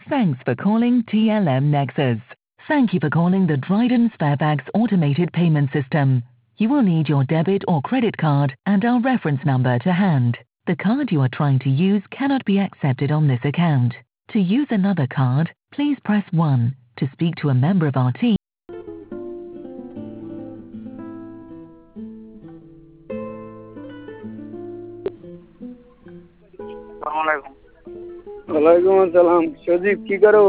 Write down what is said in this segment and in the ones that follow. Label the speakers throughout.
Speaker 1: Thanks for calling TLM Nexus. Thank you for calling the Dryden Sparebags automated payment system. You will need your debit or credit card and our reference number to hand. The card you are trying to use cannot be accepted on this account. To use another card, please press 1. To speak to a member of our team.
Speaker 2: वालेकुम अस्सलाम। सजीब की करो?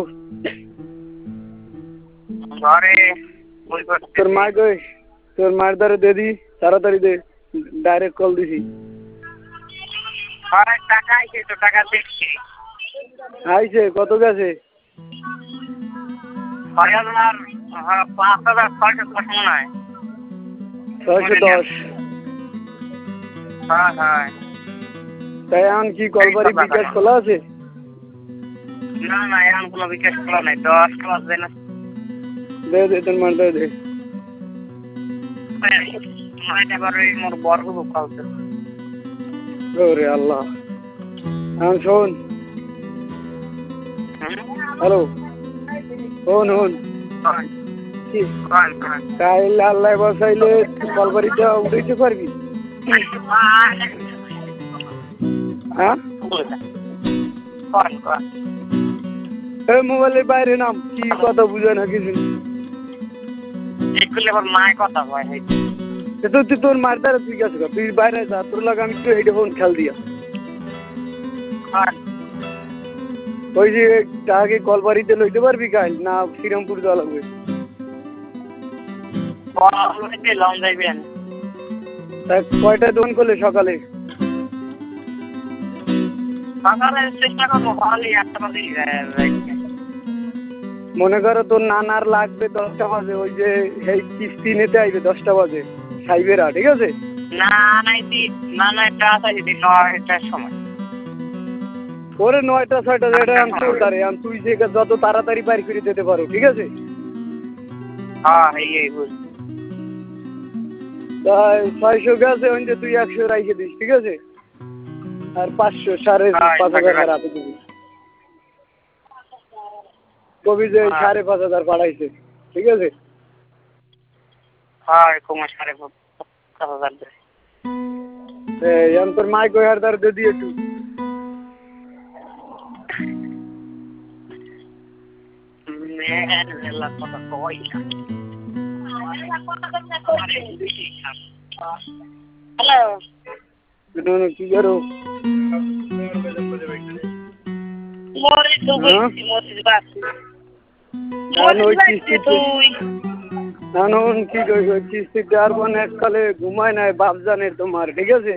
Speaker 2: তোর মা কই? তোর মার দ্বারা দে দি, তাড়াতাড়ি দে, ডাইরেক্ট কল দিছি।
Speaker 3: আরে টাকা আইছে তো, টাকা দেখছি।
Speaker 2: আইছে কত গেছে?
Speaker 3: 6000, হ্যাঁ 5610 মনে হয়।
Speaker 2: 610।
Speaker 3: হ্যাঁ হ্যাঁ।
Speaker 2: তাই এখন কি কলবারি বিকাশ খোলা আছে?
Speaker 3: না না, এখন কোনো বিকাশ খোলা নাই। 10 ক্লাস দেয় না।
Speaker 2: দে দে তোর মার দে দে।
Speaker 3: এবার ওই মোর বর্গ কালকে।
Speaker 2: ওরে আল্লাহ। এখন শোন। হ্যালো। শোন শোন। কাইল আল্লাহ বসাইলে কলবারিটা উঠাইতে পারবি? হ্যাঁ? এই মোবাইলের বাইরে নাম, কি কথা বুঝে না কিছু। তুই তোর মার দ্বারা তুই গেছে, তুই বাইরে যা, তোর লাগে আমি একটু হেডফোন খেল দিয়া। ওই যে আগে কলবাড়িতে লইতে পারবি কাল না শ্রীরামপুর যাওয়া লাগবে? কয়টা দোকান করলে সকালে?
Speaker 3: চেষ্টা করবো।
Speaker 2: মনে করো তোর নানার লাগবে 10টা বাজে, ওই যে এই কিস্তি নিতে আইবে 10টা বাজে সাইবেরা, ঠিক আছে?
Speaker 3: না নাইতি, না না, এটা আছে 9টার সময়।
Speaker 2: ওরে 9টা 6টা যেটা আমি তোর তারে আমি তুই যে যত তাড়াতাড়ি বাইর করে দিতে পারো, ঠিক আছে?
Speaker 3: হ্যাঁ এই বুঝ।
Speaker 2: তাই 600 গেছে, ওই যে তুই 100 রাইখে দিস, ঠিক আছে? আর 500 5,500 রাখে দিবি। কবি যে 5,500 পাঠাইছে, ঠিক আছে?
Speaker 3: হ্যাঁ কমে 5,500 দেয়।
Speaker 2: এই তোর মাইক ওই হারদার দে দিয়ে একটু।
Speaker 3: হ্যালো
Speaker 2: কি করো? কিস্তিতে আর কোন এককালে ঘুমায় নাই বাপ জানে তোমার, ঠিক আছে?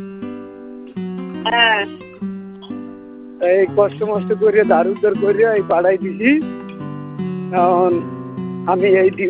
Speaker 2: এই কষ্ট মষ্ট করে ধার উদ্ধার করে এই পাড়াই দিছি। এখন আমি এই